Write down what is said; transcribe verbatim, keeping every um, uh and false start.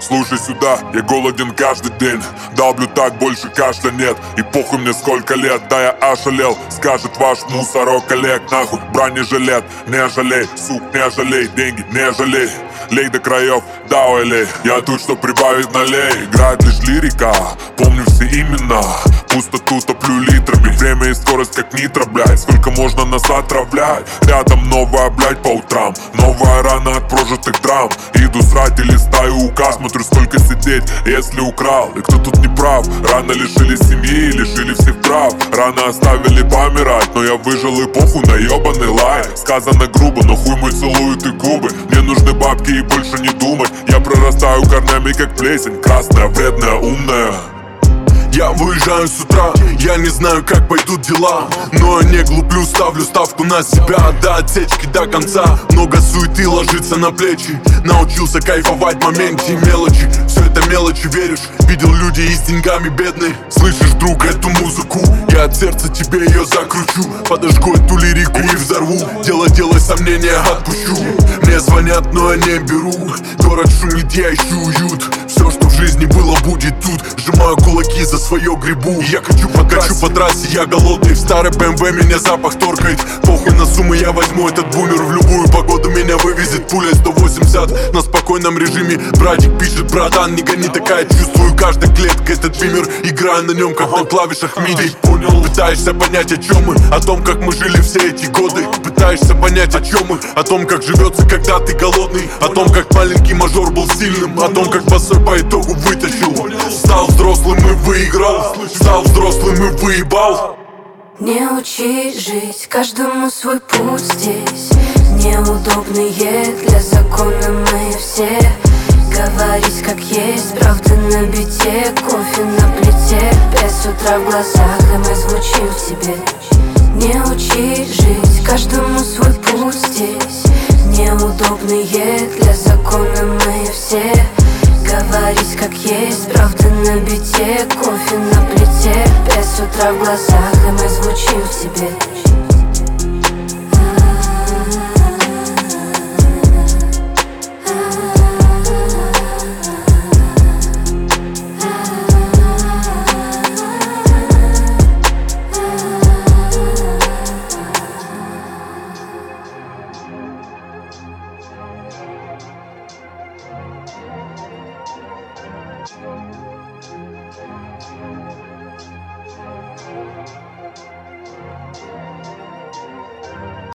слушай сюда, я голоден каждый день. Долблю так, больше кашля нет. И похуй мне сколько лет, да я ошалел. Скажет ваш мусорок коллег, нахуй бронежилет. Не жалей, сук, не жалей, деньги не жалей. Лей до краев, да ой лей. Я тут, что прибавить налей. Играет лишь лирика, помню все имена. Пустоту топлю литрами. Время и скорость как нитро, блядь. Сколько можно нас отравлять? Рядом новая, блядь, по утрам. Новая рана от прожитых драм. Иду срать и листаю указ. Смотрю, сколько сидеть, если украл. И кто тут не прав? Рано лишили семьи, лишили всех прав. Рано оставили помирать, но я выжил и похуй на ебаный лай. Сказано грубо, но хуй мой целует и губы. Мне нужны бабки и больше не думать. Я прорастаю корнями как плесень. Красная, вредная, умная. Я выезжаю с утра, я не знаю, как пойдут дела, но я не глуплю, ставлю ставку на себя. До отсечки до конца, много суеты ложится на плечи. Научился кайфовать в моменте, мелочи, все это мелочи, веришь? Видел людей и с деньгами бедные. Слышишь, друг, эту музыку? Я от сердца тебе ее закручу. Подожгу эту лирику и взорву. Дело, делай, сомнения отпущу. Мне звонят, но я не беру. Город шумит, я ищу уют. Все, что в жизни было, будет тут. Сжимаю кулаки, за свое грибу. Я хочу по трассе, по трассе, я голодный. В старой бэ эм вэ меня запах торкает. Похуй на суммы, я возьму этот бумер. В любую погоду меня вывезет пуля сто восемьдесят на спокойном режиме. Братик пишет, братан, не гони, такая чувствую каждой клеткой этот бимер. Играю на нем, как на клавишах миди. Понял, пытаешься понять, о чем мы. О том, как мы жили все эти годы. Пытаешься понять, о чем мы. О том, как живется, когда ты голодный. О том, как маленький мажор был сильным. О том, как босой по итогу вытащил. Стал взрослым и выиграл. Стал взрослым и выебал. Не учи жить, каждому свой путь здесь. Неудобные для закона мы все. Говорить как есть, правда на бите. Кофе на плите, пять с утра в глазах, и мы звучим в тебе. Не учи жить, каждому свой путь здесь. Неудобные для закона мы все. Говорить как есть, правда на бите. Кофе на плите, пять с утра в глазах, и мы звучим в тебе.